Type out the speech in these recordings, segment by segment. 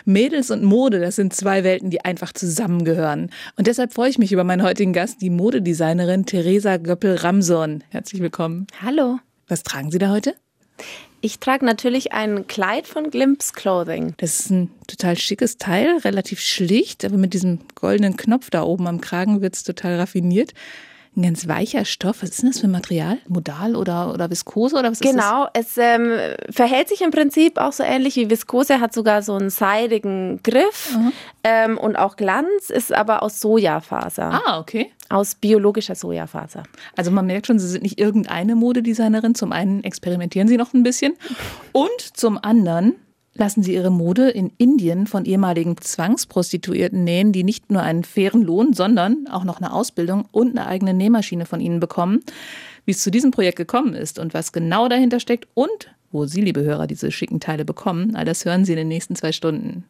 Mädels und Mode, das sind zwei Welten, die einfach zusammengehören. Und deshalb freue ich mich über meinen heutigen Gast, die Modedesignerin Theresa Göppel-Ramson. Herzlich willkommen. Hallo. Was tragen Sie da heute? Ich trage natürlich ein Kleid von Glimpse Clothing. Das ist ein total schickes Teil, relativ schlicht, aber mit diesem goldenen Knopf da oben am Kragen wird es total raffiniert. Ein ganz weicher Stoff. Was ist denn das für ein Material? Modal oder Viskose oder was ist das? Genau, es verhält sich im Prinzip auch so ähnlich wie Viskose, hat sogar so einen seidigen Griff und auch Glanz, ist aber aus Sojafaser. Ah, okay. Aus biologischer Sojafaser. Also man merkt schon, Sie sind nicht irgendeine Modedesignerin. Zum einen experimentieren Sie noch ein bisschen und zum anderen lassen Sie Ihre Mode in Indien von ehemaligen Zwangsprostituierten nähen, die nicht nur einen fairen Lohn, sondern auch noch eine Ausbildung und eine eigene Nähmaschine von Ihnen bekommen. Wie es zu diesem Projekt gekommen ist und was genau dahinter steckt und wo Sie, liebe Hörer, diese schicken Teile bekommen, all das hören Sie in den nächsten 2 Stunden.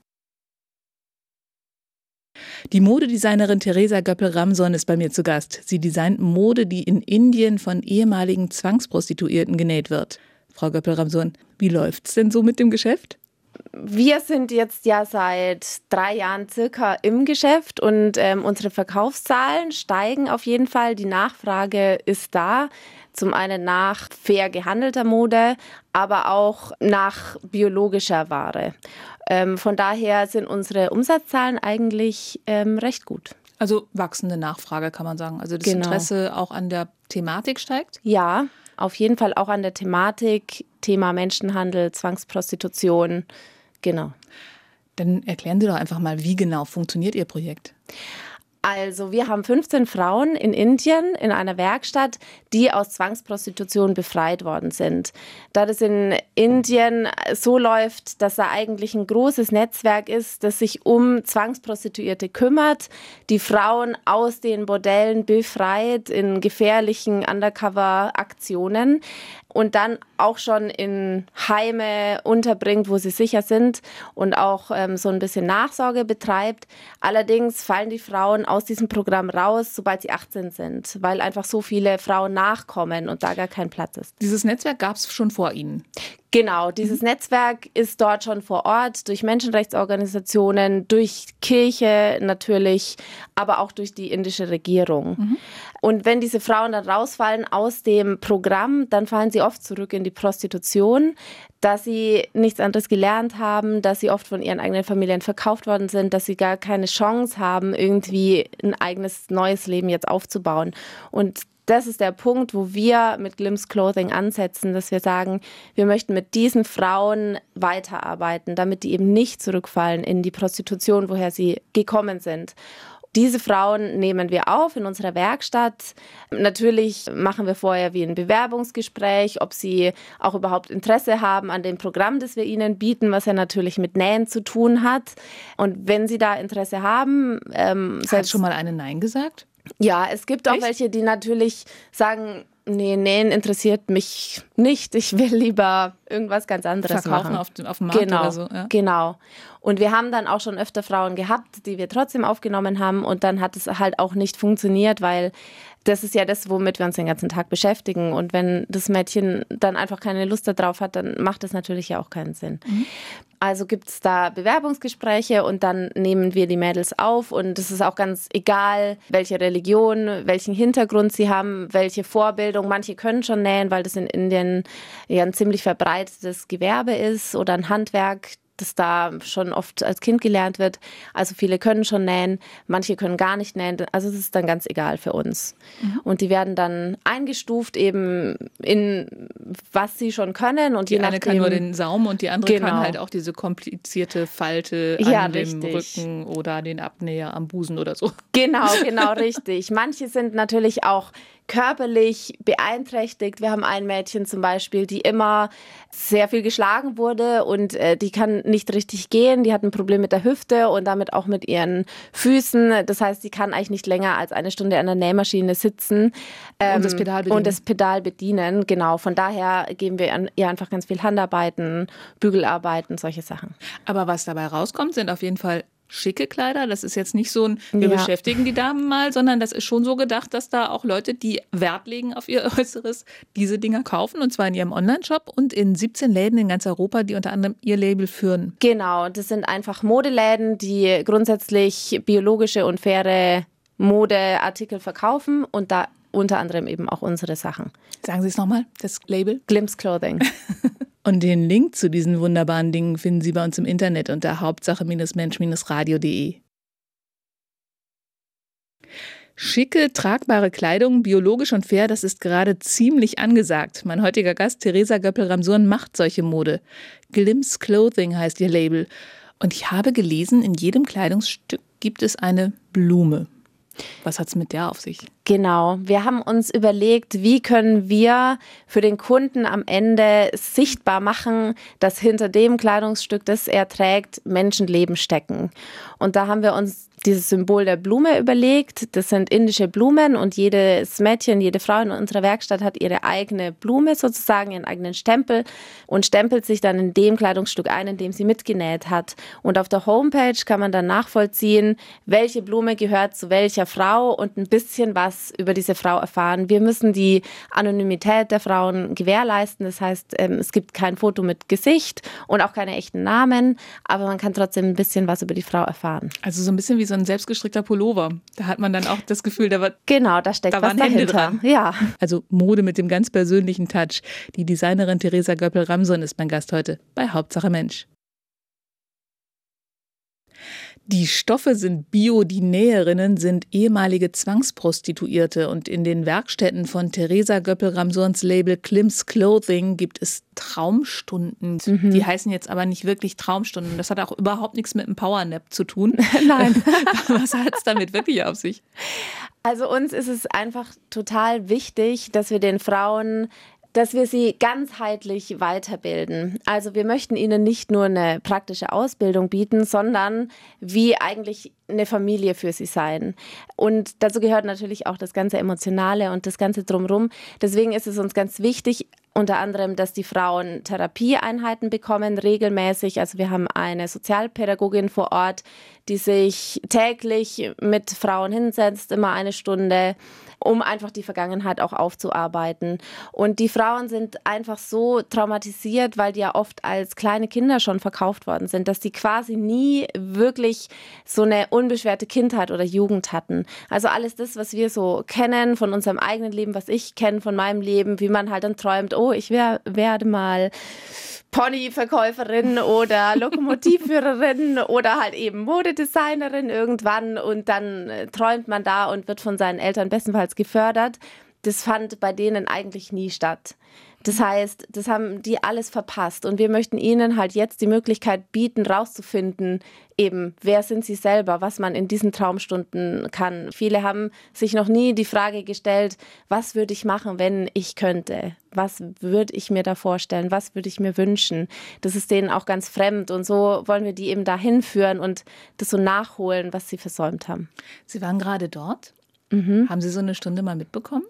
Die Modedesignerin Theresa Göppel-Ramson ist bei mir zu Gast. Sie designt Mode, die in Indien von ehemaligen Zwangsprostituierten genäht wird. Frau Göppel-Ramson, wie läuft's denn so mit dem Geschäft? Wir sind jetzt ja seit 3 Jahren circa im Geschäft und unsere Verkaufszahlen steigen auf jeden Fall. Die Nachfrage ist da. Zum einen nach fair gehandelter Mode, aber auch nach biologischer Ware. Von daher sind unsere Umsatzzahlen eigentlich recht gut. Also wachsende Nachfrage, kann man sagen. Also das Interesse auch an der Thematik steigt? Ja, auf jeden Fall auch an der Thematik. Thema Menschenhandel, Zwangsprostitution, genau. Dann erklären Sie doch einfach mal, wie genau funktioniert Ihr Projekt? Also wir haben 15 Frauen in Indien in einer Werkstatt, die aus Zwangsprostitution befreit worden sind. Da das in Indien so läuft, dass da eigentlich ein großes Netzwerk ist, das sich um Zwangsprostituierte kümmert, die Frauen aus den Bordellen befreit in gefährlichen Undercover-Aktionen und dann auch schon in Heime unterbringt, wo sie sicher sind und auch so ein bisschen Nachsorge betreibt. Allerdings fallen die Frauen aus diesem Programm raus, sobald sie 18 sind, weil einfach so viele Frauen nachkommen und da gar kein Platz ist. Dieses Netzwerk gab es schon vor Ihnen? Genau, dieses Netzwerk ist dort schon vor Ort, durch Menschenrechtsorganisationen, durch Kirche natürlich, aber auch durch die indische Regierung. Und wenn diese Frauen dann rausfallen aus dem Programm, dann fallen sie oft zurück in die Prostitution, da sie nichts anderes gelernt haben, dass sie oft von ihren eigenen Familien verkauft worden sind, dass sie gar keine Chance haben, irgendwie ein eigenes neues Leben jetzt aufzubauen. Und das ist der Punkt, wo wir mit Glimpse Clothing ansetzen, dass wir sagen, wir möchten mit diesen Frauen weiterarbeiten, damit die eben nicht zurückfallen in die Prostitution, woher sie gekommen sind. Diese Frauen nehmen wir auf in unserer Werkstatt. Natürlich machen wir vorher wie ein Bewerbungsgespräch, ob sie auch überhaupt Interesse haben an dem Programm, das wir ihnen bieten, was ja natürlich mit Nähen zu tun hat. Und wenn sie da Interesse haben... Hat schon mal eine Nein gesagt? Ja, es gibt auch welche, die natürlich sagen, nee, Nähen interessiert mich nicht. Ich will lieber irgendwas ganz anderes verkaufen machen. Auf dem Markt oder so. Ja. Genau. Und wir haben dann auch schon öfter Frauen gehabt, die wir trotzdem aufgenommen haben. Und dann hat es halt auch nicht funktioniert, weil das ist ja das, womit wir uns den ganzen Tag beschäftigen. Und wenn das Mädchen dann einfach keine Lust darauf hat, dann macht das natürlich ja auch keinen Sinn. Also gibt es da Bewerbungsgespräche und dann nehmen wir die Mädels auf. Und es ist auch ganz egal, welche Religion, welchen Hintergrund sie haben, welche Vorbildung. Manche können schon nähen, weil das in Indien ja ein ziemlich verbreitetes Gewerbe ist oder ein Handwerk, das da schon oft als Kind gelernt wird. Also viele können schon nähen, manche können gar nicht nähen. Also es ist dann ganz egal für uns. Und die werden dann eingestuft eben in was sie schon können. Und die eine kann nur den Saum und die andere kann halt auch diese komplizierte Falte an dem Rücken oder den Abnäher am Busen oder so. Genau, richtig. Manche sind natürlich auch körperlich beeinträchtigt. Wir haben ein Mädchen zum Beispiel, die immer sehr viel geschlagen wurde und die kann nicht richtig gehen. Die hat ein Problem mit der Hüfte und damit auch mit ihren Füßen. Das heißt, sie kann eigentlich nicht länger als 1 Stunde an der Nähmaschine sitzen und das Pedal bedienen. Genau, von daher geben wir ihr einfach ganz viel Handarbeiten, Bügelarbeiten, solche Sachen. Aber was dabei rauskommt, sind auf jeden Fall schicke Kleider. Das ist jetzt nicht so ein, wir beschäftigen die Damen mal, sondern das ist schon so gedacht, dass da auch Leute, die Wert legen auf ihr Äußeres, diese Dinger kaufen. Und zwar in ihrem Online-Shop und in 17 Läden in ganz Europa, die unter anderem ihr Label führen. Genau, das sind einfach Modeläden, die grundsätzlich biologische und faire Modeartikel verkaufen und da unter anderem eben auch unsere Sachen. Sagen Sie es nochmal, das Label? Glimpse Clothing. Und den Link zu diesen wunderbaren Dingen finden Sie bei uns im Internet unter hauptsache-mensch-radio.de. Schicke, tragbare Kleidung, biologisch und fair, das ist gerade ziemlich angesagt. Mein heutiger Gast, Theresa Göppel-Ramsurn, macht solche Mode. Glimpse Clothing heißt ihr Label. Und ich habe gelesen, in jedem Kleidungsstück gibt es eine Blume. Was hat es mit der auf sich? Genau, wir haben uns überlegt, wie können wir für den Kunden am Ende sichtbar machen, dass hinter dem Kleidungsstück, das er trägt, Menschenleben stecken. Und da haben wir uns dieses Symbol der Blume überlegt. Das sind indische Blumen und jedes Mädchen, jede Frau in unserer Werkstatt hat ihre eigene Blume sozusagen, ihren eigenen Stempel und stempelt sich dann in dem Kleidungsstück ein, in dem sie mitgenäht hat. Und auf der Homepage kann man dann nachvollziehen, welche Blume gehört zu welcher Frau und ein bisschen was über diese Frau erfahren. Wir müssen die Anonymität der Frauen gewährleisten. Das heißt, es gibt kein Foto mit Gesicht und auch keine echten Namen, aber man kann trotzdem ein bisschen was über die Frau erfahren. Also so ein bisschen wie so ein selbstgestrickter Pullover. Da hat man dann auch das Gefühl, genau, da steckt was dahinter. Dran. Ja. Also Mode mit dem ganz persönlichen Touch. Die Designerin Theresa Göppel-Ramsurn ist mein Gast heute bei Hauptsache Mensch. Die Stoffe sind bio, die Näherinnen sind ehemalige Zwangsprostituierte und in den Werkstätten von Theresa Göppel-Ramsurns Label Glimpse Clothing gibt es Traumstunden. Die heißen jetzt aber nicht wirklich Traumstunden. Das hat auch überhaupt nichts mit einem Powernap zu tun. Nein. Was hat es damit wirklich auf sich? Also uns ist es einfach total wichtig, dass wir sie ganzheitlich weiterbilden. Also wir möchten ihnen nicht nur eine praktische Ausbildung bieten, sondern wie eigentlich eine Familie für sie sein. Und dazu gehört natürlich auch das ganze Emotionale und das ganze Drumherum. Deswegen ist es uns ganz wichtig, unter anderem, dass die Frauen Therapieeinheiten bekommen, regelmäßig. Also wir haben eine Sozialpädagogin vor Ort, die sich täglich mit Frauen hinsetzt, immer eine Stunde, um einfach die Vergangenheit auch aufzuarbeiten. Und die Frauen sind einfach so traumatisiert, weil die ja oft als kleine Kinder schon verkauft worden sind, dass die quasi nie wirklich so eine unbeschwerte Kindheit oder Jugend hatten. Also alles das, was wir so kennen von unserem eigenen Leben, was ich kenne von meinem Leben, wie man halt dann träumt, oh, ich werde mal Ponyverkäuferin oder Lokomotivführerin oder halt eben Modedesignerin irgendwann und dann träumt man da und wird von seinen Eltern bestenfalls gefördert. Das fand bei denen eigentlich nie statt. Das heißt, das haben die alles verpasst und wir möchten ihnen halt jetzt die Möglichkeit bieten, rauszufinden, eben, wer sind sie selber, was man in diesen Traumstunden kann. Viele haben sich noch nie die Frage gestellt, was würde ich machen, wenn ich könnte? Was würde ich mir da vorstellen? Was würde ich mir wünschen? Das ist denen auch ganz fremd und so wollen wir die eben dahin führen und das so nachholen, was sie versäumt haben. Sie waren gerade dort. Haben Sie so eine Stunde mal mitbekommen?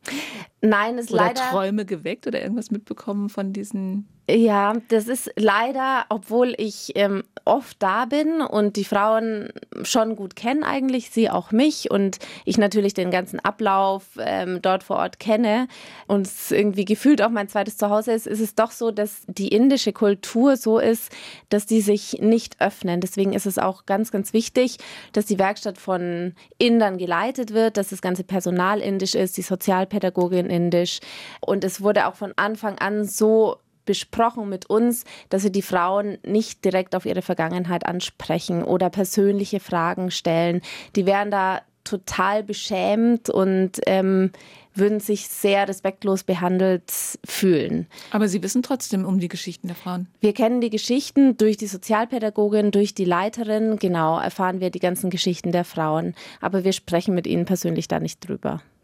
Nein, ist leider... Oder Träume geweckt oder irgendwas mitbekommen von diesen... Ja, das ist leider, obwohl ich oft da bin und die Frauen schon gut kennen eigentlich, sie auch mich und ich natürlich den ganzen Ablauf dort vor Ort kenne und es irgendwie gefühlt auch mein zweites Zuhause ist, ist es doch so, dass die indische Kultur so ist, dass die sich nicht öffnen. Deswegen ist es auch ganz, ganz wichtig, dass die Werkstatt von Indern geleitet wird, dass das ganze Personal indisch ist, die Sozialpädagogin indisch und es wurde auch von Anfang an so besprochen mit uns, dass wir die Frauen nicht direkt auf ihre Vergangenheit ansprechen oder persönliche Fragen stellen. Die wären da total beschämt und würden sich sehr respektlos behandelt fühlen. Aber Sie wissen trotzdem um die Geschichten der Frauen? Wir kennen die Geschichten durch die Sozialpädagogin, durch die Leiterin. Genau, erfahren wir die ganzen Geschichten der Frauen. Aber wir sprechen mit ihnen persönlich da nicht drüber.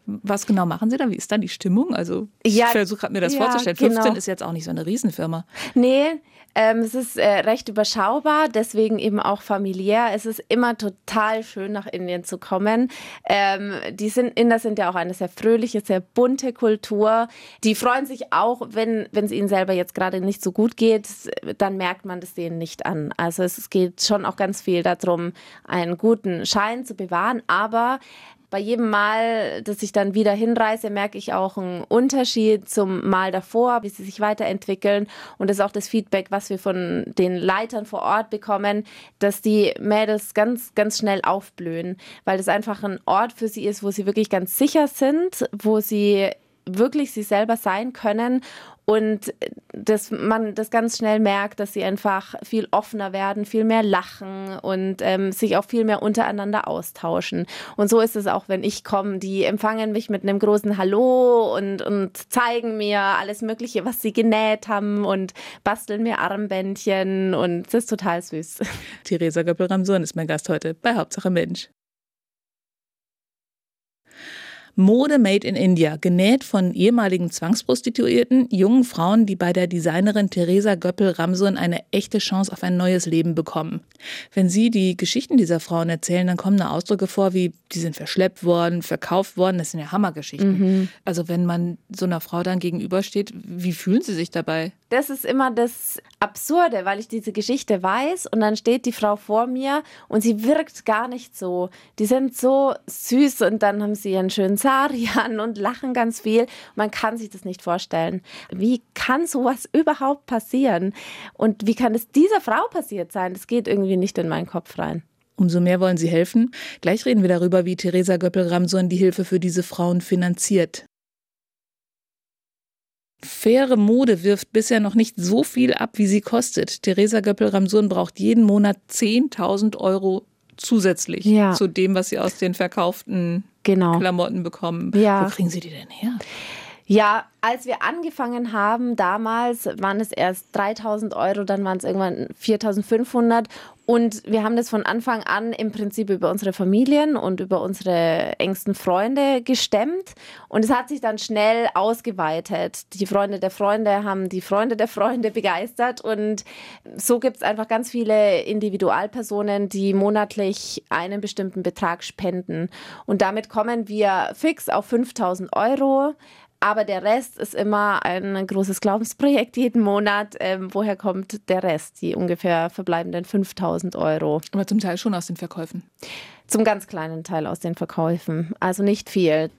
Was genau machen Sie da? Wie ist dann die Stimmung? Also ich versuche gerade mir das vorzustellen. 15 ist jetzt auch nicht so eine Riesenfirma. Nee, es ist recht überschaubar, deswegen eben auch familiär. Es ist immer total schön, nach Indien zu kommen. Inder sind ja auch eine sehr fröhliche, sehr bunte Kultur. Die freuen sich auch, wenn es ihnen selber jetzt gerade nicht so gut geht, dann merkt man das denen nicht an. Also es geht schon auch ganz viel darum, einen guten Schein zu bewahren, aber bei jedem Mal, dass ich dann wieder hinreise, merke ich auch einen Unterschied zum Mal davor, wie sie sich weiterentwickeln. Und das ist auch das Feedback, was wir von den Leitern vor Ort bekommen, dass die Mädels ganz, ganz schnell aufblühen, weil das einfach ein Ort für sie ist, wo sie wirklich ganz sicher sind, wo sie wirklich sie selber sein können und dass man das ganz schnell merkt, dass sie einfach viel offener werden, viel mehr lachen und sich auch viel mehr untereinander austauschen. Und so ist es auch, wenn ich komme. Die empfangen mich mit einem großen Hallo und zeigen mir alles Mögliche, was sie genäht haben und basteln mir Armbändchen und das ist total süß. Theresa Göppel-Ramsohn ist mein Gast heute bei Hauptsache Mensch. Mode made in India, genäht von ehemaligen Zwangsprostituierten, jungen Frauen, die bei der Designerin Theresa Göppel-Ramsohn eine echte Chance auf ein neues Leben bekommen. Wenn Sie die Geschichten dieser Frauen erzählen, dann kommen da Ausdrücke vor, wie die sind verschleppt worden, verkauft worden. Das sind ja Hammergeschichten. Also wenn man so einer Frau dann gegenübersteht, wie fühlen Sie sich dabei? Das ist immer das Absurde, weil ich diese Geschichte weiß und dann steht die Frau vor mir und sie wirkt gar nicht so. Die sind so süß und dann haben sie einen schönen Sari an und lachen ganz viel. Man kann sich das nicht vorstellen. Wie kann sowas überhaupt passieren? Und wie kann es dieser Frau passiert sein? Das geht irgendwie nicht in meinen Kopf rein. Umso mehr wollen Sie helfen. Gleich reden wir darüber, wie Theresa Göppel-Ramsohn die Hilfe für diese Frauen finanziert. Faire Mode wirft bisher noch nicht so viel ab, wie sie kostet. Theresa Göppel-Ramsohn braucht jeden Monat 10.000 € zusätzlich zu dem, was sie aus den verkauften Klamotten bekommen. Ja. Wo kriegen Sie die denn her? Ja, als wir angefangen haben, damals waren es erst 3.000 €, dann waren es irgendwann 4.500 und wir haben das von Anfang an im Prinzip über unsere Familien und über unsere engsten Freunde gestemmt und es hat sich dann schnell ausgeweitet. Die Freunde der Freunde haben die Freunde der Freunde begeistert und so gibt es einfach ganz viele Individualpersonen, die monatlich einen bestimmten Betrag spenden und damit kommen wir fix auf 5.000 €. Aber der Rest ist immer ein großes Glaubensprojekt jeden Monat. Woher kommt der Rest, die ungefähr verbleibenden 5.000 €? Aber zum Teil schon aus den Verkäufen. Zum ganz kleinen Teil aus den Verkäufen. Also nicht viel.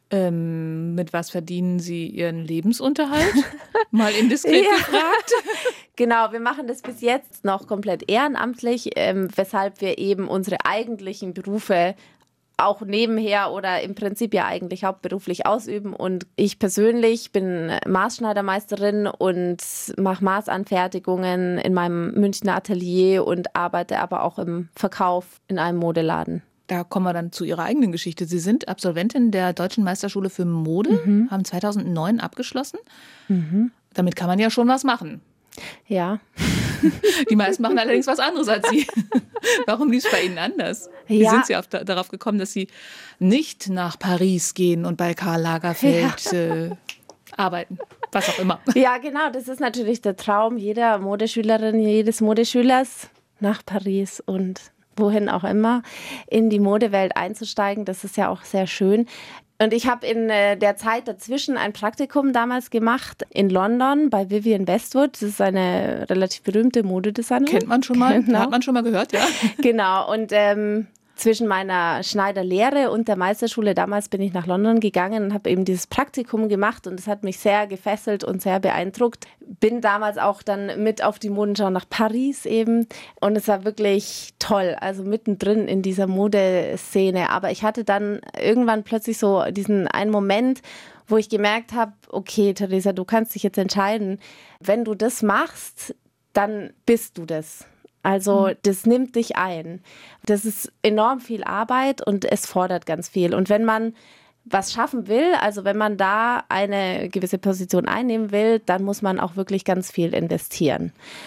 Mit was verdienen Sie Ihren Lebensunterhalt? Mal indiskret gefragt. Genau, wir machen das bis jetzt noch komplett ehrenamtlich, weshalb wir eben unsere eigentlichen Berufe auch nebenher oder im Prinzip ja eigentlich hauptberuflich ausüben. Und ich persönlich bin Maßschneidermeisterin und mache Maßanfertigungen in meinem Münchner Atelier und arbeite aber auch im Verkauf in einem Modeladen. Da kommen wir dann zu Ihrer eigenen Geschichte. Sie sind Absolventin der Deutschen Meisterschule für Mode, haben 2009 abgeschlossen. Damit kann man ja schon was machen. Ja. Die meisten machen allerdings was anderes als Sie. Warum lief es bei Ihnen anders? Wie sind Sie darauf gekommen, dass Sie nicht nach Paris gehen und bei Karl Lagerfeld arbeiten? Was auch immer. Ja, genau. Das ist natürlich der Traum jeder Modeschülerin, jedes Modeschülers, nach Paris und wohin auch immer, in die Modewelt einzusteigen. Das ist ja auch sehr schön. Und ich habe in der Zeit dazwischen ein Praktikum damals gemacht in London bei Vivienne Westwood. Das ist eine relativ berühmte Modedesignerin. Kennt man schon mal, hat man schon mal gehört, ja. Genau, und zwischen meiner Schneiderlehre und der Meisterschule damals bin ich nach London gegangen und habe eben dieses Praktikum gemacht und das hat mich sehr gefesselt und sehr beeindruckt. Bin damals auch dann mit auf die Modenschau nach Paris eben und es war wirklich toll, also mittendrin in dieser Modeszene. Aber ich hatte dann irgendwann plötzlich so diesen einen Moment, wo ich gemerkt habe, okay, Theresa, du kannst dich jetzt entscheiden, wenn du das machst, dann bist du das. Also das nimmt dich ein. Das ist enorm viel Arbeit und es fordert ganz viel. Und wenn man was schaffen will, also wenn man da eine gewisse Position einnehmen will, dann muss man auch wirklich ganz viel investieren.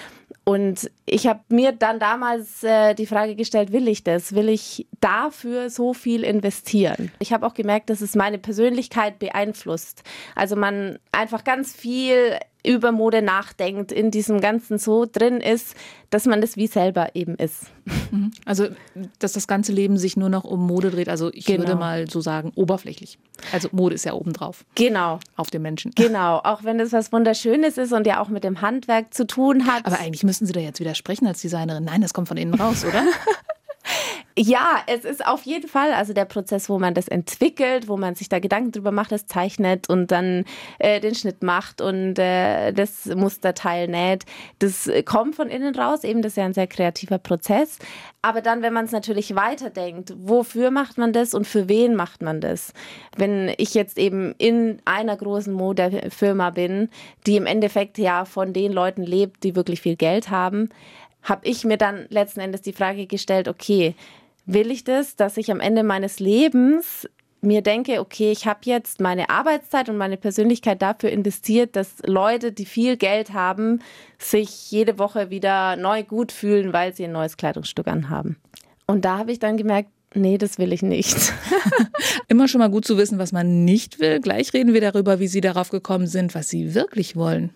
Und ich habe mir dann damals die Frage gestellt, will ich das? Will ich dafür so viel investieren? Ich habe auch gemerkt, dass es meine Persönlichkeit beeinflusst. Also man einfach ganz viel über Mode nachdenkt, in diesem Ganzen so drin ist, dass man das wie selber eben ist. Also, dass das ganze Leben sich nur noch um Mode dreht. Also ich würde mal so sagen, oberflächlich. Also Mode ist ja obendrauf. Genau. Auf dem Menschen. Genau, auch wenn es was Wunderschönes ist und ja auch mit dem Handwerk zu tun hat. Aber eigentlich müssten Sie da jetzt widersprechen als Designerin. Nein, das kommt von innen raus, oder? Ja, es ist auf jeden Fall, also der Prozess, wo man das entwickelt, wo man sich da Gedanken drüber macht, das zeichnet und dann den Schnitt macht und das Musterteil näht, das kommt von innen raus, eben das ist ja ein sehr kreativer Prozess. Aber dann, wenn man es natürlich weiterdenkt, wofür macht man das und für wen macht man das? Wenn ich jetzt eben in einer großen Modefirma bin, die im Endeffekt ja von den Leuten lebt, die wirklich viel Geld haben, habe ich mir dann letzten Endes die Frage gestellt, okay, will ich das, dass ich am Ende meines Lebens mir denke, okay, ich habe jetzt meine Arbeitszeit und meine Persönlichkeit dafür investiert, dass Leute, die viel Geld haben, sich jede Woche wieder neu gut fühlen, weil sie ein neues Kleidungsstück anhaben. Und da habe ich dann gemerkt, nee, das will ich nicht. Immer schon mal gut zu wissen, was man nicht will. Gleich reden wir darüber, wie Sie darauf gekommen sind, was Sie wirklich wollen.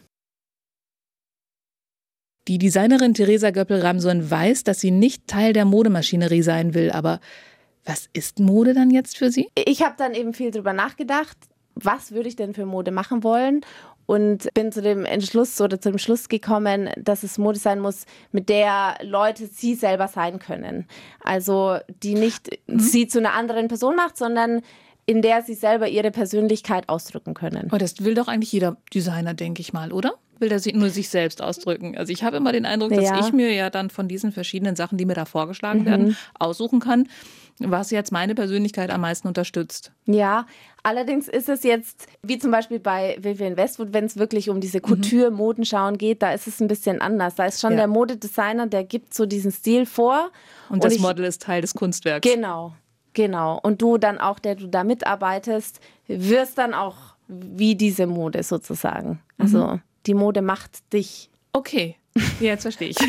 Die Designerin Theresa Göppel-Ramson weiß, dass sie nicht Teil der Modemaschinerie sein will. Aber was ist Mode dann jetzt für sie? Ich habe dann eben viel drüber nachgedacht, was würde ich denn für Mode machen wollen? Und bin zu dem Entschluss oder zum Schluss gekommen, dass es Mode sein muss, mit der Leute sie selber sein können. Also die nicht sie zu einer anderen Person macht, sondern in der sie selber ihre Persönlichkeit ausdrücken können. Aber das will doch eigentlich jeder Designer, denke ich mal, oder? Will der nur sich selbst ausdrücken? Also ich habe immer den Eindruck, dass ich mir ja dann von diesen verschiedenen Sachen, die mir da vorgeschlagen werden, aussuchen kann, was jetzt meine Persönlichkeit am meisten unterstützt. Ja, allerdings ist es jetzt, wie zum Beispiel bei Vivienne Westwood, wenn es wirklich um diese Couture-Modenschauen geht, da ist es ein bisschen anders. Da ist schon der Modedesigner, der gibt so diesen Stil vor. Und das Model ist Teil des Kunstwerks. Genau. Und du dann auch, der du da mitarbeitest, wirst dann auch wie diese Mode sozusagen. Also die Mode macht dich. Okay, jetzt verstehe ich.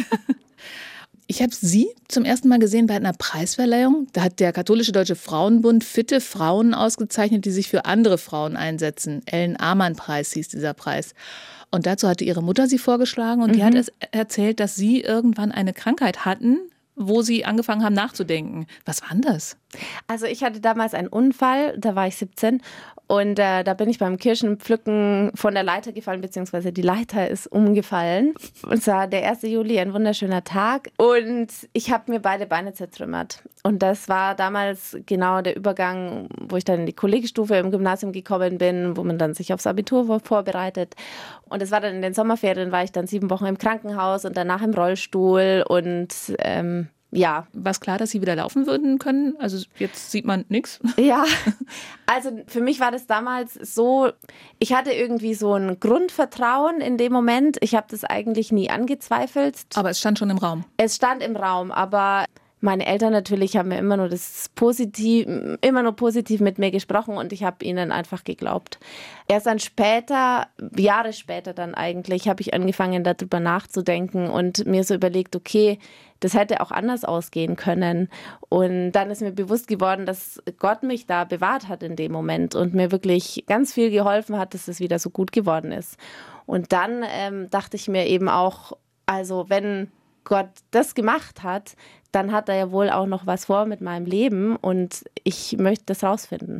Ich habe Sie zum ersten Mal gesehen bei einer Preisverleihung. Da hat der Katholische Deutsche Frauenbund fitte Frauen ausgezeichnet, die sich für andere Frauen einsetzen. Ellen-Amann-Preis hieß dieser Preis. Und dazu hatte ihre Mutter sie vorgeschlagen und die hat es erzählt, dass sie irgendwann eine Krankheit hatten, wo sie angefangen haben nachzudenken. Was war denn das? Also ich hatte damals einen Unfall, da war ich 17 und da bin ich beim Kirschenpflücken von der Leiter gefallen, beziehungsweise die Leiter ist umgefallen. Und es war der 1. Juli, ein wunderschöner Tag und ich habe mir beide Beine zertrümmert. Und das war damals genau der Übergang, wo ich dann in die Kollegstufe im Gymnasium gekommen bin, wo man dann sich aufs Abitur vorbereitet. Und es war dann in den Sommerferien, war ich dann 7 Wochen im Krankenhaus und danach im Rollstuhl und ja. War es klar, dass Sie wieder laufen würden können? Also jetzt sieht man nichts. Ja, also für mich war das damals so, ich hatte irgendwie so ein Grundvertrauen in dem Moment. Ich habe das eigentlich nie angezweifelt. Aber es stand schon im Raum. Es stand im Raum, aber meine Eltern natürlich haben mir immer nur positiv mit mir gesprochen und ich habe ihnen einfach geglaubt. Erst dann später, Jahre später dann eigentlich, habe ich angefangen darüber nachzudenken und mir so überlegt, okay, das hätte auch anders ausgehen können. Und dann ist mir bewusst geworden, dass Gott mich da bewahrt hat in dem Moment und mir wirklich ganz viel geholfen hat, dass es wieder so gut geworden ist. Und dann dachte ich mir eben auch, also wenn Gott das gemacht hat, dann hat er ja wohl auch noch was vor mit meinem Leben und ich möchte das rausfinden.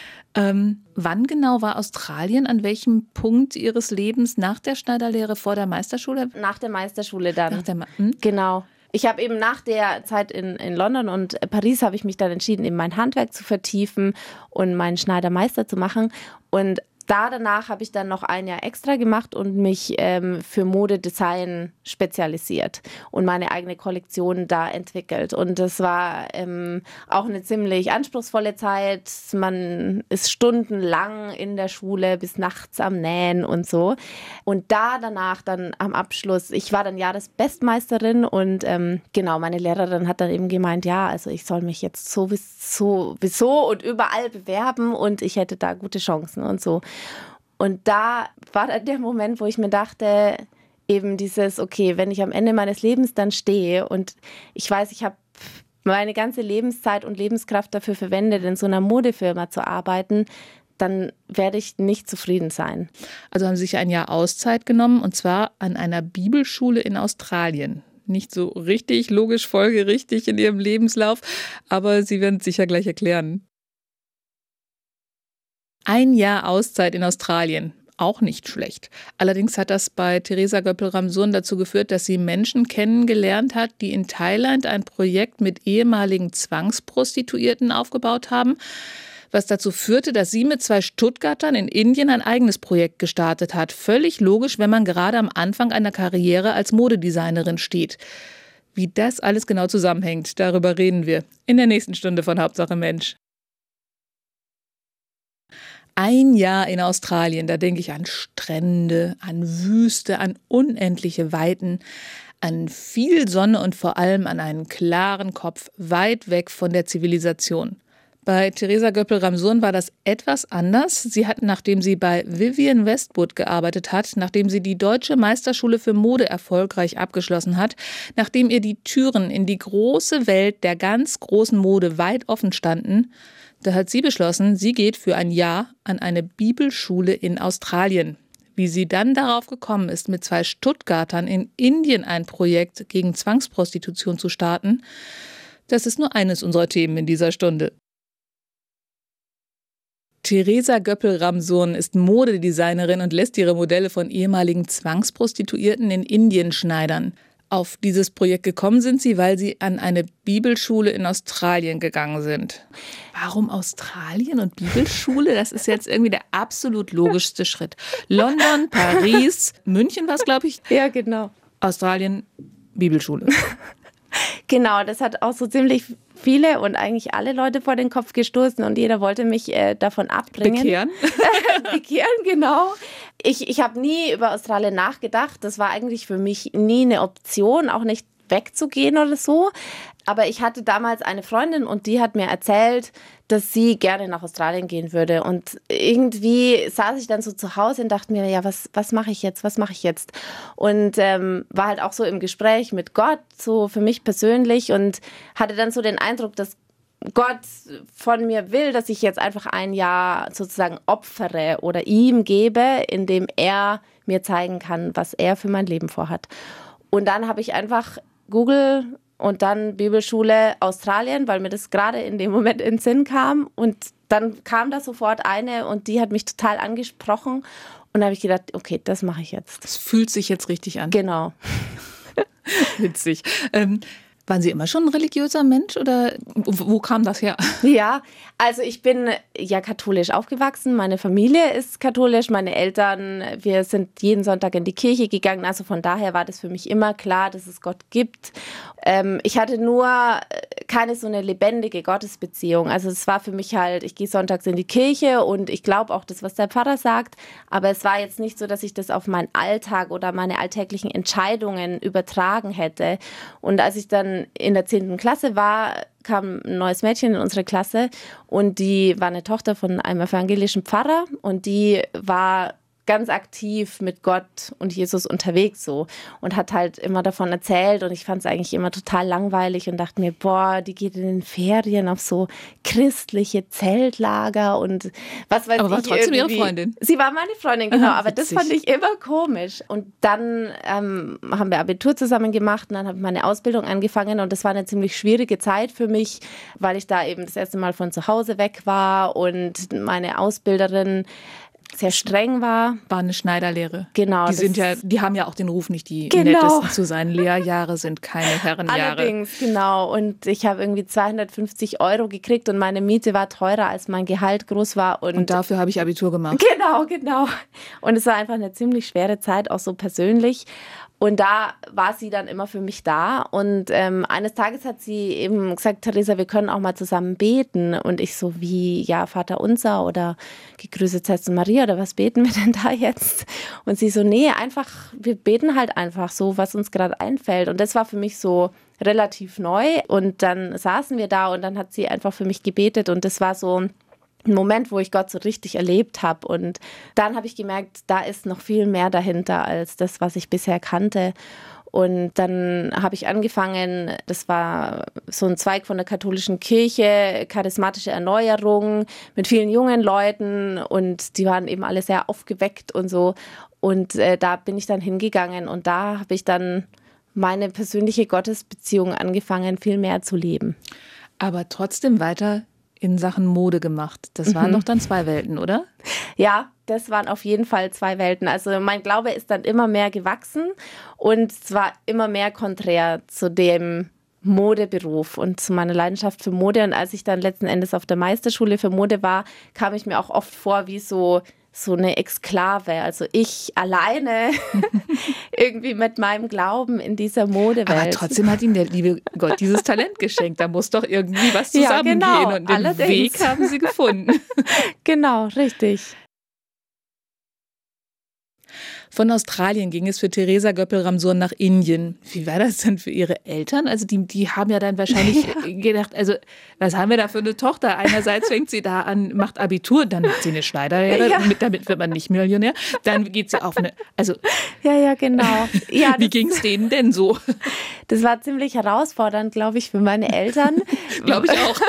Wann genau war Australien? An welchem Punkt Ihres Lebens nach der Schneiderlehre, vor der Meisterschule? Nach der Meisterschule dann. Genau. Ich habe eben nach der Zeit in London und Paris habe ich mich dann entschieden, eben mein Handwerk zu vertiefen und meinen Schneidermeister zu machen. Und danach habe ich dann noch ein Jahr extra gemacht und mich für Modedesign spezialisiert und meine eigene Kollektion da entwickelt. Und das war auch eine ziemlich anspruchsvolle Zeit. Man ist stundenlang in der Schule bis nachts am Nähen und so. Und danach dann am Abschluss, ich war dann Jahresbestmeisterin und genau, meine Lehrerin hat dann eben gemeint, ja, also ich soll mich jetzt sowieso und überall bewerben und ich hätte da gute Chancen und so. Und da war dann der Moment, wo ich mir dachte, eben dieses, okay, wenn ich am Ende meines Lebens dann stehe und ich weiß, ich habe meine ganze Lebenszeit und Lebenskraft dafür verwendet, in so einer Modefirma zu arbeiten, dann werde ich nicht zufrieden sein. Also haben Sie sich ein Jahr Auszeit genommen, und zwar an einer Bibelschule in Australien. Nicht so richtig logisch folgerichtig in Ihrem Lebenslauf, aber Sie werden es sicher gleich erklären. Ein Jahr Auszeit in Australien. Auch nicht schlecht. Allerdings hat das bei Teresa Göppel-Ramsurn dazu geführt, dass sie Menschen kennengelernt hat, die in Thailand ein Projekt mit ehemaligen Zwangsprostituierten aufgebaut haben, was dazu führte, dass sie mit 2 Stuttgartern in Indien ein eigenes Projekt gestartet hat. Völlig logisch, wenn man gerade am Anfang einer Karriere als Modedesignerin steht. Wie das alles genau zusammenhängt, darüber reden wir in der nächsten Stunde von Hauptsache Mensch. Ein Jahr in Australien, da denke ich an Strände, an Wüste, an unendliche Weiten, an viel Sonne und vor allem an einen klaren Kopf, weit weg von der Zivilisation. Bei Teresa Göppel-Ramsurn war das etwas anders. Sie hat, nachdem sie bei Vivienne Westwood gearbeitet hat, nachdem sie die Deutsche Meisterschule für Mode erfolgreich abgeschlossen hat, nachdem ihr die Türen in die große Welt der ganz großen Mode weit offen standen, da hat sie beschlossen, sie geht für ein Jahr an eine Bibelschule in Australien. Wie sie dann darauf gekommen ist, mit 2 Stuttgartern in Indien ein Projekt gegen Zwangsprostitution zu starten, das ist nur eines unserer Themen in dieser Stunde. Teresa Göppel-Ramsurn ist Modedesignerin und lässt ihre Modelle von ehemaligen Zwangsprostituierten in Indien schneidern. Auf dieses Projekt gekommen sind sie, weil sie an eine Bibelschule in Australien gegangen sind. Warum Australien und Bibelschule? Das ist jetzt irgendwie der absolut logischste Schritt. London, Paris, München war es, glaube ich. Ja, genau. Australien, Bibelschule. Genau, das hat auch so ziemlich viele und eigentlich alle Leute vor den Kopf gestoßen und jeder wollte mich davon abbringen. Bekehren? Bekehren, genau. Ich habe nie über Australien nachgedacht. Das war eigentlich für mich nie eine Option, auch nicht wegzugehen oder so. Aber ich hatte damals eine Freundin und die hat mir erzählt, dass sie gerne nach Australien gehen würde. Und irgendwie saß ich dann so zu Hause und dachte mir, ja, was mache ich jetzt? Was mache ich jetzt? Und war halt auch so im Gespräch mit Gott, so für mich persönlich, und hatte dann so den Eindruck, dass Gott von mir will, dass ich jetzt einfach ein Jahr sozusagen opfere oder ihm gebe, indem er mir zeigen kann, was er für mein Leben vorhat. Und dann habe ich einfach Google und dann Bibelschule Australien, weil mir das gerade in dem Moment in den Sinn kam. Und dann kam da sofort eine und die hat mich total angesprochen. Und da habe ich gedacht, okay, das mache ich jetzt. Das fühlt sich jetzt richtig an. Genau. Witzig. Waren Sie immer schon ein religiöser Mensch oder wo kam das her? Ja, also ich bin ja katholisch aufgewachsen. Meine Familie ist katholisch, meine Eltern, wir sind jeden Sonntag in die Kirche gegangen. Also von daher war das für mich immer klar, dass es Gott gibt. Ich hatte nur keine so eine lebendige Gottesbeziehung. Also es war für mich halt, ich gehe sonntags in die Kirche und ich glaube auch das, was der Pfarrer sagt. Aber es war jetzt nicht so, dass ich das auf meinen Alltag oder meine alltäglichen Entscheidungen übertragen hätte. Und als ich dann in der 10. Klasse war, kam ein neues Mädchen in unsere Klasse und die war eine Tochter von einem evangelischen Pfarrer und die war ganz aktiv mit Gott und Jesus unterwegs so und hat halt immer davon erzählt und ich fand es eigentlich immer total langweilig und dachte mir, boah, die geht in den Ferien auf so christliche Zeltlager und was weiß ich. Aber war trotzdem Ihre Freundin? Sie war meine Freundin, genau, Aha, aber das fand ich immer komisch. Und dann haben wir Abitur zusammen gemacht und dann habe ich meine Ausbildung angefangen und das war eine ziemlich schwierige Zeit für mich, weil ich da eben das erste Mal von zu Hause weg war und meine Ausbilderin sehr streng war. War eine Schneiderlehre. Genau. Die haben ja auch den Ruf, nicht die nettesten zu sein. Lehrjahre sind keine Herrenjahre. Allerdings, genau. Und ich habe irgendwie 250 € gekriegt und meine Miete war teurer, als mein Gehalt groß war. Und dafür habe ich Abitur gemacht. Genau. Und es war einfach eine ziemlich schwere Zeit, auch so persönlich. Und da war sie dann immer für mich da. Und eines Tages hat sie eben gesagt, Teresa, wir können auch mal zusammen beten. Und ich so, wie, ja, Vater unser oder gegrüßet seist du Maria oder was beten wir denn da jetzt? Und sie so, nee, einfach, wir beten halt einfach so, was uns gerade einfällt. Und das war für mich so relativ neu. Und dann saßen wir da und dann hat sie einfach für mich gebetet. Und das war so ein Moment, wo ich Gott so richtig erlebt habe. Und dann habe ich gemerkt, da ist noch viel mehr dahinter als das, was ich bisher kannte. Und dann habe ich angefangen, das war so ein Zweig von der katholischen Kirche, charismatische Erneuerung mit vielen jungen Leuten und die waren eben alle sehr aufgeweckt und so. Und da bin ich dann hingegangen und da habe ich dann meine persönliche Gottesbeziehung angefangen, viel mehr zu leben. Aber trotzdem weiter in Sachen Mode gemacht. Das waren doch dann 2 Welten, oder? Ja, das waren auf jeden Fall 2 Welten. Also mein Glaube ist dann immer mehr gewachsen und zwar immer mehr konträr zu dem Modeberuf und zu meiner Leidenschaft für Mode. Und als ich dann letzten Endes auf der Meisterschule für Mode war, kam ich mir auch oft vor wie so eine Exklave. Also ich alleine irgendwie mit meinem Glauben in dieser Modewelt. Aber trotzdem hat Ihnen der liebe Gott dieses Talent geschenkt. Da muss doch irgendwie was zusammengehen. Ja, genau. Und den Allerdings. Weg haben Sie gefunden. Genau, richtig. Von Australien ging es für Theresa Göppel-Ramsourn nach Indien. Wie war das denn für Ihre Eltern? Also die haben ja dann wahrscheinlich gedacht, also was haben wir da für eine Tochter? Einerseits fängt sie da an, macht Abitur, dann macht sie eine Schneiderlehre, damit wird man nicht Millionär. Dann geht sie auf eine, also ja, genau. Ja, wie ging es denen denn so? Das war ziemlich herausfordernd, glaube ich, für meine Eltern. Glaube ich auch.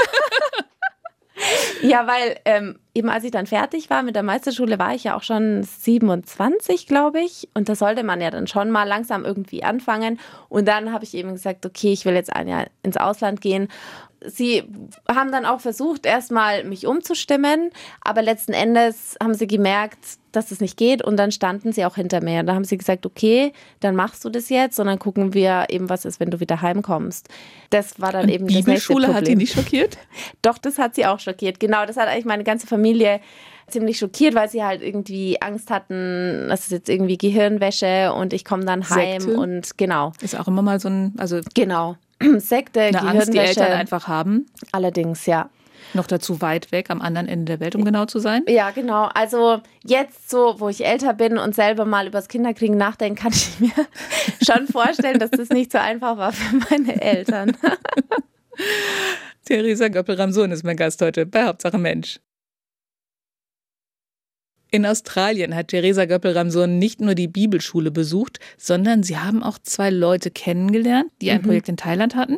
Ja, weil eben als ich dann fertig war mit der Meisterschule, war ich ja auch schon 27, glaube ich. Und da sollte man ja dann schon mal langsam irgendwie anfangen. Und dann habe ich eben gesagt, okay, ich will jetzt ein Jahr ins Ausland gehen. Sie haben dann auch versucht, erstmal mich umzustimmen, aber letzten Endes haben sie gemerkt, dass es nicht geht und dann standen sie auch hinter mir. Da haben sie gesagt, okay, dann machst du das jetzt und dann gucken wir eben, was ist, wenn du wieder heimkommst. Das war dann eben das nächste Bibelschule Problem. Hat die nicht schockiert? Doch, das hat sie auch schockiert. Genau, das hat eigentlich meine ganze Familie ziemlich schockiert, weil sie halt irgendwie Angst hatten, das ist jetzt irgendwie Gehirnwäsche und ich komme dann heim. Sekte? Und genau. Ist auch immer mal so ein, also genau. Sekte, eine Gehirnwäsche. Angst, die Eltern einfach haben. Allerdings, ja. Noch dazu weit weg, am anderen Ende der Welt, um genau zu sein. Ja, genau. Also jetzt so, wo ich älter bin und selber mal über das Kinderkriegen nachdenke, kann ich mir schon vorstellen, dass das nicht so einfach war für meine Eltern. Theresa Göppel-Ramsourn ist mein Gast heute bei Hauptsache Mensch. In Australien hat Theresa Göppel-Ramsourn nicht nur die Bibelschule besucht, sondern sie haben auch 2 Leute kennengelernt, die ein Projekt in Thailand hatten,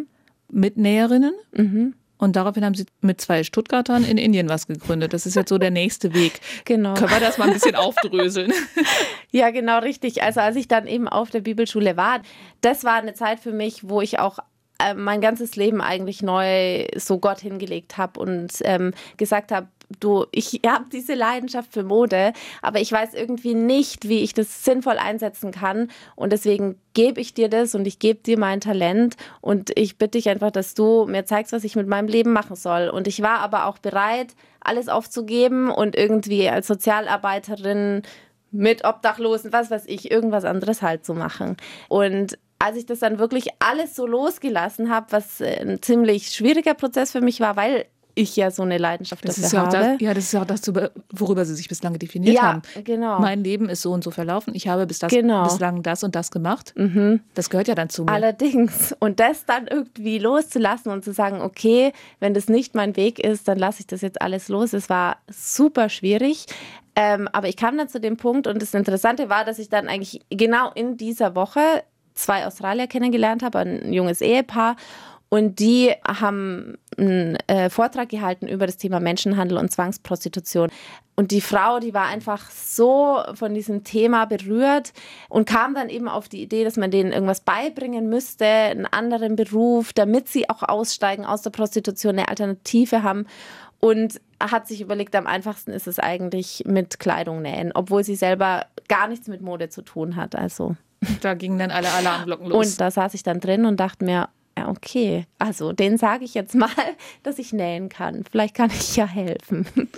mit Näherinnen. Und daraufhin haben sie mit 2 Stuttgartern in Indien was gegründet. Das ist jetzt so der nächste Weg. Genau. Können wir das mal ein bisschen aufdröseln? Ja, genau, richtig. Also als ich dann eben auf der Bibelschule war, das war eine Zeit für mich, wo ich auch mein ganzes Leben eigentlich neu so Gott hingelegt habe und gesagt habe, ich habe diese Leidenschaft für Mode, aber ich weiß irgendwie nicht, wie ich das sinnvoll einsetzen kann und deswegen gebe ich dir das und ich gebe dir mein Talent und ich bitte dich einfach, dass du mir zeigst, was ich mit meinem Leben machen soll. Und ich war aber auch bereit, alles aufzugeben und irgendwie als Sozialarbeiterin mit Obdachlosen, was weiß ich, irgendwas anderes halt zu machen. Und als ich das dann wirklich alles so losgelassen habe, was ein ziemlich schwieriger Prozess für mich war, weil ich ja so eine Leidenschaft dafür habe. Das ist ja auch das, worüber Sie sich bislang definiert haben. Ja, genau. Mein Leben ist so und so verlaufen. Ich habe bislang das und das gemacht. Das gehört ja dann zu mir. Allerdings. Und das dann irgendwie loszulassen und zu sagen, okay, wenn das nicht mein Weg ist, dann lasse ich das jetzt alles los. Es war super schwierig. Aber ich kam dann zu dem Punkt und das Interessante war, dass ich dann eigentlich genau in dieser Woche 2 Australier kennengelernt habe, ein junges Ehepaar. Und die haben einen Vortrag gehalten über das Thema Menschenhandel und Zwangsprostitution. Und die Frau, die war einfach so von diesem Thema berührt und kam dann eben auf die Idee, dass man denen irgendwas beibringen müsste, einen anderen Beruf, damit sie auch aussteigen aus der Prostitution, eine Alternative haben. Und hat sich überlegt, am einfachsten ist es eigentlich mit Kleidung nähen, obwohl sie selber gar nichts mit Mode zu tun hat. Also da gingen dann alle Alarmglocken los. Und da saß ich dann drin und dachte mir, ja, okay, also denen sage ich jetzt mal, dass ich nähen kann. Vielleicht kann ich ja helfen.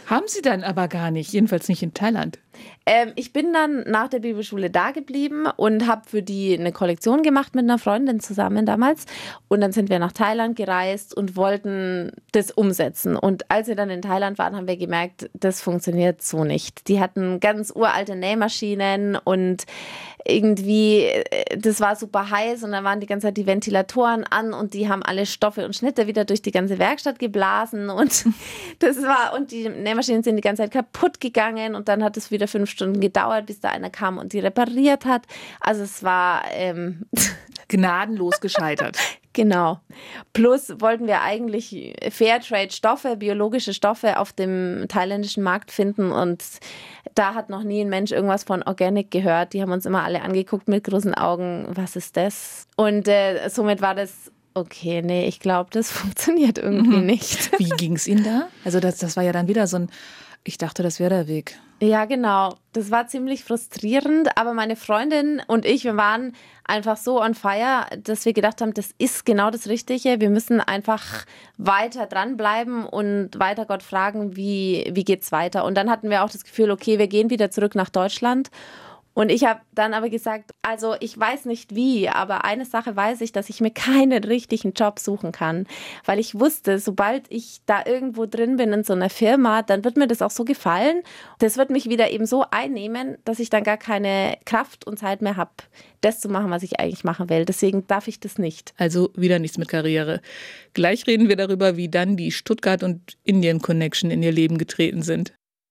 Haben Sie dann aber gar nicht, jedenfalls nicht in Thailand. Ich bin dann nach der Bibelschule da geblieben und habe für die eine Kollektion gemacht mit einer Freundin zusammen damals. Und dann sind wir nach Thailand gereist und wollten das umsetzen. Und als wir dann in Thailand waren, haben wir gemerkt, das funktioniert so nicht. Die hatten ganz uralte Nähmaschinen und irgendwie, das war super heiß und dann waren die ganze Zeit die Ventilatoren an und die haben alle Stoffe und Schnitte wieder durch die ganze Werkstatt geblasen und und die Nähmaschinen sind die ganze Zeit kaputt gegangen und dann hat es wieder 5 Stunden gedauert, bis da einer kam und die repariert hat. Also es war gnadenlos gescheitert. Genau. Plus wollten wir eigentlich Fairtrade-Stoffe, biologische Stoffe auf dem thailändischen Markt finden und da hat noch nie ein Mensch irgendwas von Organic gehört. Die haben uns immer alle angeguckt mit großen Augen. Was ist das? Und somit war das okay, nee, ich glaube, das funktioniert irgendwie nicht. Wie ging es Ihnen da? Also das war ja dann wieder so ein, ich dachte, das wäre der Weg. Ja, genau. Das war ziemlich frustrierend, aber meine Freundin und ich, wir waren einfach so on fire, dass wir gedacht haben, das ist genau das Richtige. Wir müssen einfach weiter dranbleiben und weiter Gott fragen, wie geht's weiter. Und dann hatten wir auch das Gefühl, okay, wir gehen wieder zurück nach Deutschland. Und ich habe dann aber gesagt, also ich weiß nicht wie, aber eine Sache weiß ich, dass ich mir keinen richtigen Job suchen kann. Weil ich wusste, sobald ich da irgendwo drin bin in so einer Firma, dann wird mir das auch so gefallen. Das wird mich wieder eben so einnehmen, dass ich dann gar keine Kraft und Zeit mehr habe, das zu machen, was ich eigentlich machen will. Deswegen darf ich das nicht. Also wieder nichts mit Karriere. Gleich reden wir darüber, wie dann die Stuttgart- und Indien-Connection in ihr Leben getreten sind.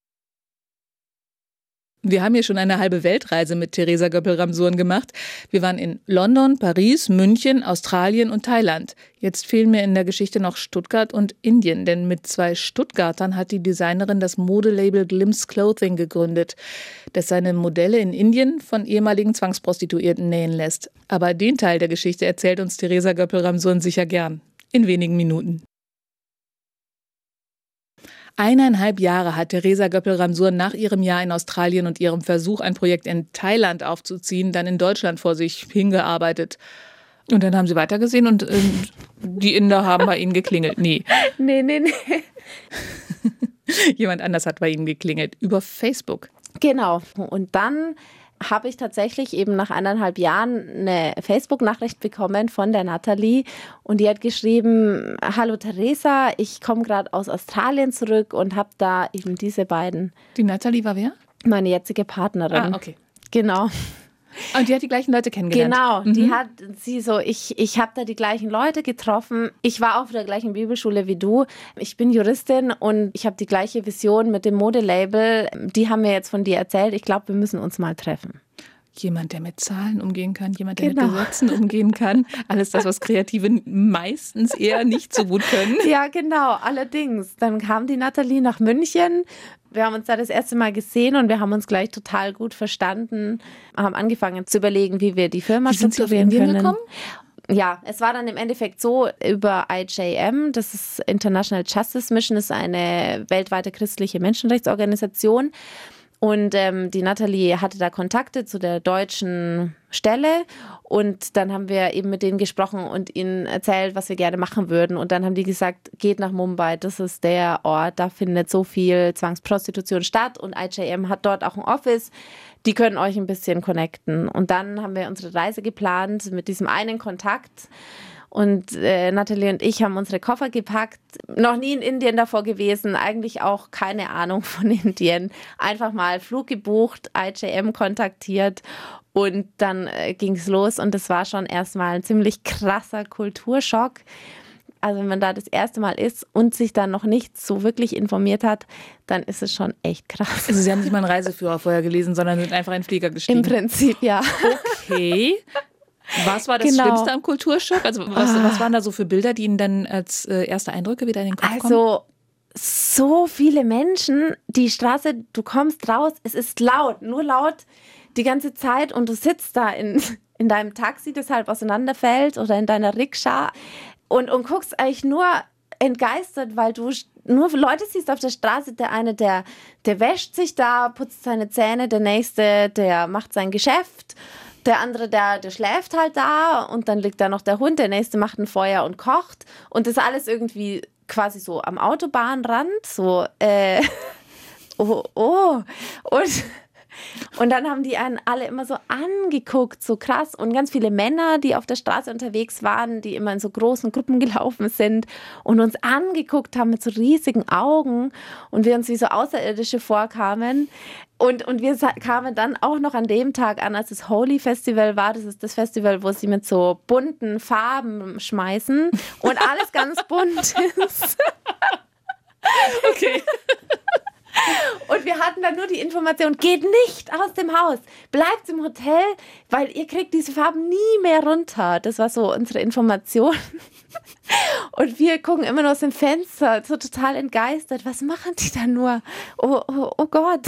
Wir haben hier schon eine halbe Weltreise mit Theresa Göppel-Ramsurn gemacht. Wir waren in London, Paris, München, Australien und Thailand. Jetzt fehlen mir in der Geschichte noch Stuttgart und Indien, denn mit 2 Stuttgartern hat die Designerin das Modelabel Glimpse Clothing gegründet, das seine Modelle in Indien von ehemaligen Zwangsprostituierten nähen lässt. Aber den Teil der Geschichte erzählt uns Theresa Göppel-Ramsurn sicher gern. In wenigen Minuten. 1,5 Jahre hat Theresa Göppel-Ramsurn nach ihrem Jahr in Australien und ihrem Versuch, ein Projekt in Thailand aufzuziehen, dann in Deutschland vor sich hingearbeitet. Und dann haben sie weitergesehen und die Inder haben bei ihnen geklingelt. Nee. Nee. Jemand anders hat bei ihnen geklingelt. Über Facebook. Genau. Und dann habe ich tatsächlich eben nach 1,5 Jahren eine Facebook-Nachricht bekommen von der Nathalie und die hat geschrieben, hallo Theresa, ich komme gerade aus Australien zurück und habe da eben diese beiden. Die Nathalie war wer? Meine jetzige Partnerin. Ah, okay. Genau. Und die hat die gleichen Leute kennengelernt. Genau, die hat sie so, ich habe da die gleichen Leute getroffen. Ich war auf der gleichen Bibelschule wie du. Ich bin Juristin und ich habe die gleiche Vision mit dem Modelabel. Die haben mir jetzt von dir erzählt. Ich glaube, wir müssen uns mal treffen. Jemand, der mit Zahlen umgehen kann, jemand, der mit Gesetzen umgehen kann. Alles das, was Kreative meistens eher nicht so gut können. Ja, genau, allerdings. Dann kam die Nathalie nach München. Wir haben uns da das erste Mal gesehen und wir haben uns gleich total gut verstanden, haben angefangen zu überlegen, wie wir die Firma strukturieren können. Sind Sie auf Indien gekommen? Ja, es war dann im Endeffekt so über IJM, das ist International Justice Mission, ist eine weltweite christliche Menschenrechtsorganisation. Und die Nathalie hatte da Kontakte zu der deutschen Stelle und dann haben wir eben mit denen gesprochen und ihnen erzählt, was wir gerne machen würden. Und dann haben die gesagt, geht nach Mumbai, das ist der Ort, da findet so viel Zwangsprostitution statt und IJM hat dort auch ein Office, die können euch ein bisschen connecten. Und dann haben wir unsere Reise geplant mit diesem einen Kontakt. Und Nathalie und ich haben unsere Koffer gepackt, noch nie in Indien davor gewesen, eigentlich auch keine Ahnung von Indien. Einfach mal Flug gebucht, IJM kontaktiert und dann ging es los. Und das war schon erstmal ein ziemlich krasser Kulturschock. Also wenn man da das erste Mal ist und sich dann noch nicht so wirklich informiert hat, dann ist es schon echt krass. Also Sie haben nicht mal einen Reiseführer vorher gelesen, sondern sind einfach in den Flieger gestiegen? Im Prinzip, ja. Okay. Was war das Schlimmste am Kulturschock? Also was waren da so für Bilder, die Ihnen dann als erste Eindrücke wieder in den Kopf kommen? Also so viele Menschen, die Straße, du kommst raus, es ist laut, nur laut die ganze Zeit und du sitzt da in deinem Taxi, das halb auseinanderfällt oder in deiner Rikscha und guckst eigentlich nur entgeistert, weil du nur Leute siehst auf der Straße. Der eine, der wäscht sich da, putzt seine Zähne, der nächste, der macht sein Geschäft. Der andere, der schläft halt da und dann liegt da noch der Hund, der nächste macht ein Feuer und kocht und das alles irgendwie quasi so am Autobahnrand, so oh, oh. Und dann haben die einen alle immer so angeguckt, so krass. Und ganz viele Männer, die auf der Straße unterwegs waren, die immer in so großen Gruppen gelaufen sind und uns angeguckt haben mit so riesigen Augen und wir uns wie so Außerirdische vorkamen. Und wir kamen dann auch noch an dem Tag an, als das Holi Festival war. Das ist das Festival, wo sie mit so bunten Farben schmeißen und alles ganz bunt ist. Okay. Und wir hatten dann nur die Information, geht nicht aus dem Haus, bleibt im Hotel, weil ihr kriegt diese Farben nie mehr runter. Das war so unsere Information. Und wir gucken immer nur aus dem Fenster, so total entgeistert. Was machen die da nur? Oh Gott.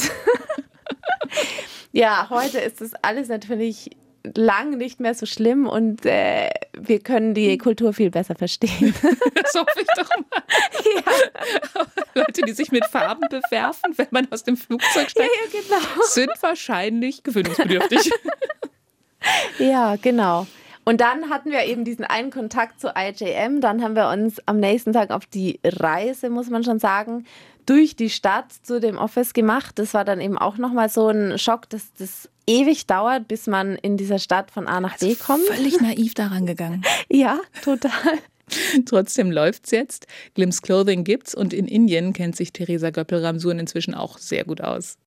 Ja, heute ist das alles natürlich lang nicht mehr so schlimm und wir können die Kultur viel besser verstehen. Das hoffe ich doch mal. Ja. Leute, die sich mit Farben bewerfen, wenn man aus dem Flugzeug steigt, ja, genau. sind wahrscheinlich gewöhnungsbedürftig. Ja, genau. Und dann hatten wir eben diesen einen Kontakt zu IJM. Dann haben wir uns am nächsten Tag auf die Reise, muss man schon sagen, durch die Stadt zu dem Office gemacht. Das war dann eben auch nochmal so ein Schock, dass das ewig dauert, bis man in dieser Stadt von A nach B kommt. Völlig naiv daran gegangen. Ja, total. Trotzdem läuft's jetzt. Glimpse Clothing gibt's und in Indien kennt sich Teresa Göppel-Ramsuren inzwischen auch sehr gut aus.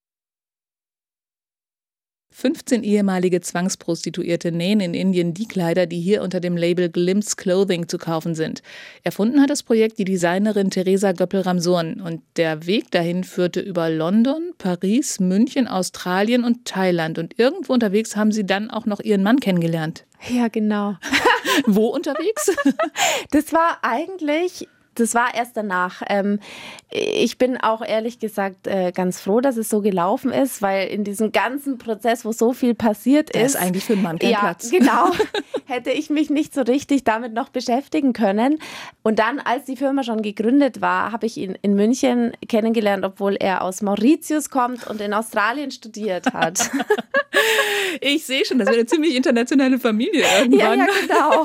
15 ehemalige Zwangsprostituierte nähen in Indien die Kleider, die hier unter dem Label Glimpse Clothing zu kaufen sind. Erfunden hat das Projekt die Designerin Teresa Göppel-Ramsuren und der Weg dahin führte über London, Paris, München, Australien und Thailand. Und irgendwo unterwegs haben sie dann auch noch ihren Mann kennengelernt. Ja, genau. Wo unterwegs? Das war erst danach. Ich bin auch ehrlich gesagt ganz froh, dass es so gelaufen ist, weil in diesem ganzen Prozess, wo so viel passiert ist. Da ist eigentlich für einen Mann kein Platz. Genau. Hätte ich mich nicht so richtig damit noch beschäftigen können. Und dann, als die Firma schon gegründet war, habe ich ihn in München kennengelernt, obwohl er aus Mauritius kommt und in Australien studiert hat. Ich sehe schon, das wird eine ziemlich internationale Familie irgendwann. Ja, genau.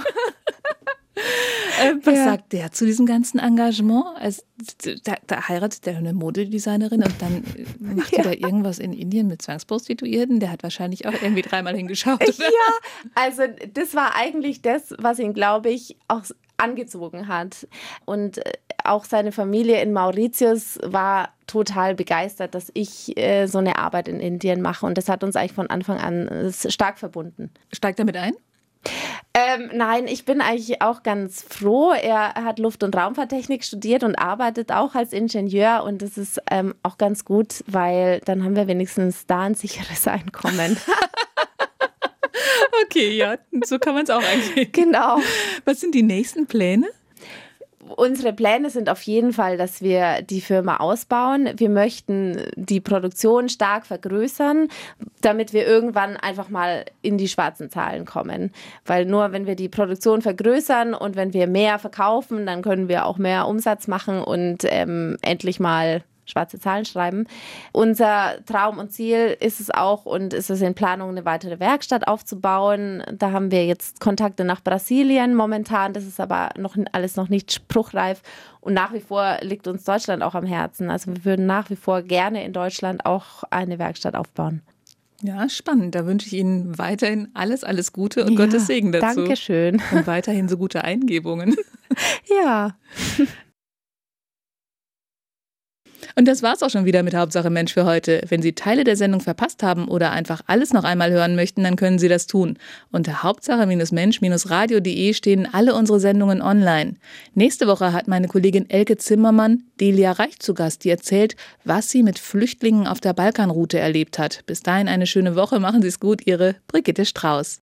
Was sagt der zu diesem ganzen Engagement? Also, da heiratet der eine Modedesignerin und dann macht er da irgendwas in Indien mit Zwangsprostituierten. Der hat wahrscheinlich auch irgendwie 3-mal hingeschaut. Oder? Ja, also das war eigentlich das, was ihn, glaube ich, auch angezogen hat. Und auch seine Familie in Mauritius war total begeistert, dass ich so eine Arbeit in Indien mache. Und das hat uns eigentlich von Anfang an stark verbunden. Steigt er mit ein? Nein, ich bin eigentlich auch ganz froh. Er hat Luft- und Raumfahrttechnik studiert und arbeitet auch als Ingenieur und das ist auch ganz gut, weil dann haben wir wenigstens da ein sicheres Einkommen. Okay, ja, so kann man es auch angehen. Genau. Was sind die nächsten Pläne? Unsere Pläne sind auf jeden Fall, dass wir die Firma ausbauen. Wir möchten die Produktion stark vergrößern, damit wir irgendwann einfach mal in die schwarzen Zahlen kommen. Weil nur wenn wir die Produktion vergrößern und wenn wir mehr verkaufen, dann können wir auch mehr Umsatz machen und endlich mal schwarze Zahlen schreiben. Unser Traum und Ziel ist es auch und ist es in Planung, eine weitere Werkstatt aufzubauen. Da haben wir jetzt Kontakte nach Brasilien momentan. Das ist aber alles noch nicht spruchreif. Und nach wie vor liegt uns Deutschland auch am Herzen. Also wir würden nach wie vor gerne in Deutschland auch eine Werkstatt aufbauen. Ja, spannend. Da wünsche ich Ihnen weiterhin alles Gute und Gottes Segen dazu. Dankeschön. Und weiterhin so gute Eingebungen. Ja. Und das war's auch schon wieder mit Hauptsache Mensch für heute. Wenn Sie Teile der Sendung verpasst haben oder einfach alles noch einmal hören möchten, dann können Sie das tun. Unter Hauptsache-Mensch-Radio.de stehen alle unsere Sendungen online. Nächste Woche hat meine Kollegin Elke Zimmermann Delia Reich zu Gast, die erzählt, was sie mit Flüchtlingen auf der Balkanroute erlebt hat. Bis dahin eine schöne Woche, machen Sie es gut, Ihre Brigitte Strauß.